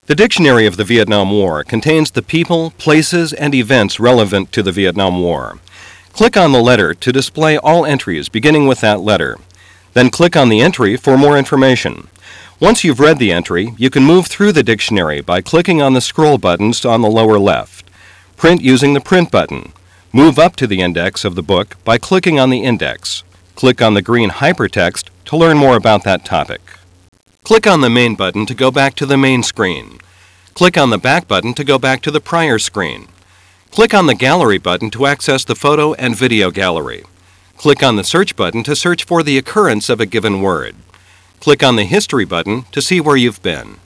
The Dictionary of the Vietnam War contains the people, places, and events relevant to the Vietnam War. Click on the letter to display all entries beginning with that letter. Then click on the entry for more information. Once you've read the entry, you can move through the dictionary by clicking on the scroll buttons on the lower left. Print using the Print button. Move up to the index of the book by clicking on the index. Click on the green hypertext to learn more about that topic. Click on the Main button to go back to the main screen. Click on the Back button to go back to the prior screen. Click on the Gallery button to access the photo and video gallery. Click on the Search button to search for the occurrence of a given word. Click on the History button to see where you've been.